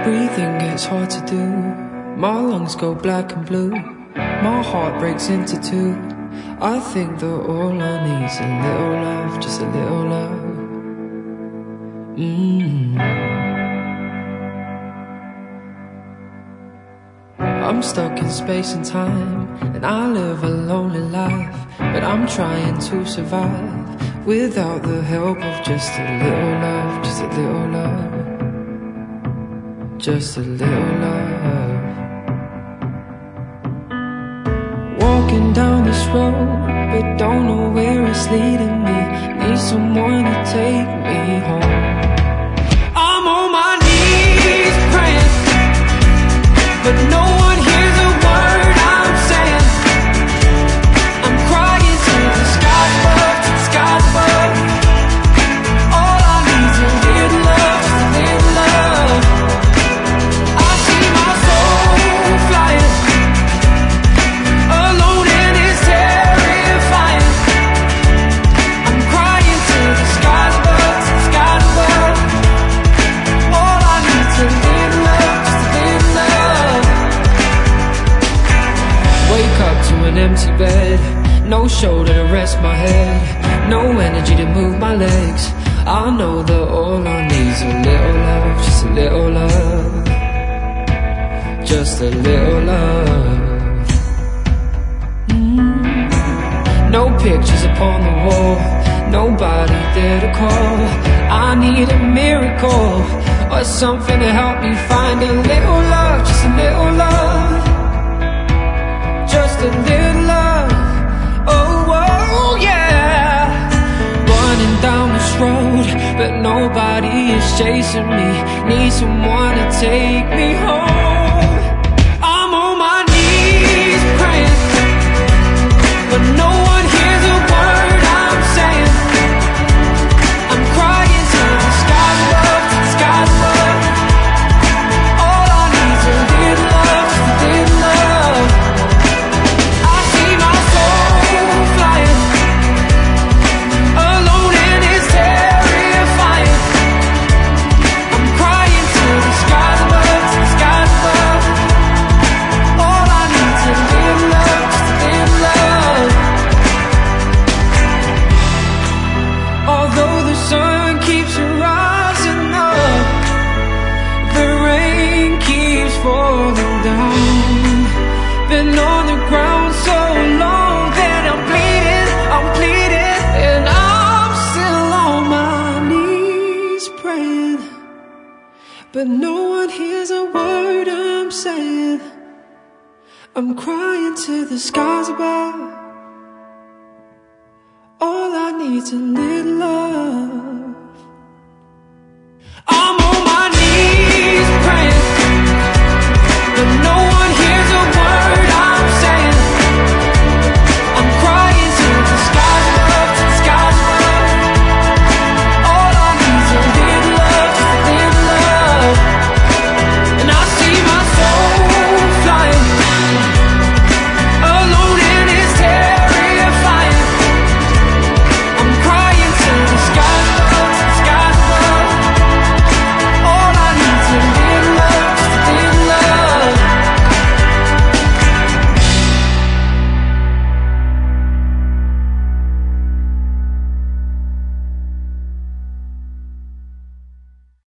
Breathing gets hard to do. My lungs go black and blue. My heart breaks into two. I think that all I need's a little love, just a little love. I'm stuck in space and time, and I live a lonely life, but I'm trying to survive without the help of just a little love, just a little love, just a little love. Walking down this road, but don't know where it's leading me. Need someone to take me home. I'm on my knees praying, but no one hears a word I'm saying. I'm crying to the skies above, to the skies above. All I need is a little love, just a little love. I see my soul flying, alone and it's terrifying. I'm crying to the skies above, to the skies above. All I need is a little love, just a little love. Wake up to an empty bed, no shoulder to rest my head, no energy to move my legs. I know that all I need is a little love, just a little love, just a little love. No pictures upon the wall, nobody there to call. I need a miracle, or something to help me find a little love, just a little love, just a little love. Oh, oh yeah. Running down this road, but nobody is chasing me. Need someone to take me home. I'm on my knees praying, but no one hears a word I'm saying. I'm crying to the skies above, to the skies above. All I need is a little love, just a little love. I see my soul flying, alone and it's terrifying. I'm crying to the skies above, to the skies above. All I need is a little love, just a little love. Although the sun keeps rising up, the rain keeps falling down. Been on the ground so long that I'm bleeding, and I'm still on my knees praying, but no one hears a word I'm saying. I'm crying to the skies above. All I need's a little love. I'm